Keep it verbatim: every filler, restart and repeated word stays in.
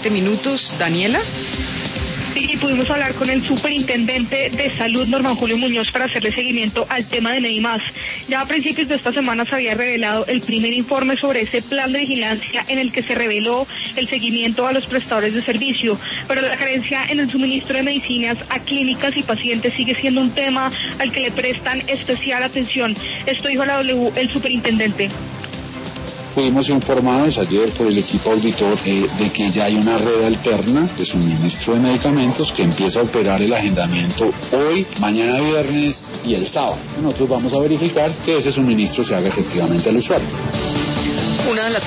siete minutos. Daniela. Sí, pudimos hablar con el superintendente de salud, Norman Julio Muñoz, para hacerle seguimiento al tema de Medimás. Ya a principios de esta semana se había revelado el primer informe sobre ese plan de vigilancia en el que se reveló el seguimiento a los prestadores de servicio, pero la carencia en el suministro de medicinas a clínicas y pacientes sigue siendo un tema al que le prestan especial atención. Esto dijo la W el superintendente. Fuimos informados ayer por el equipo auditor eh, de que ya hay una red alterna de suministro de medicamentos que empieza a operar el agendamiento hoy, mañana viernes y el sábado. Nosotros vamos a verificar que ese suministro se haga efectivamente al usuario. Una de la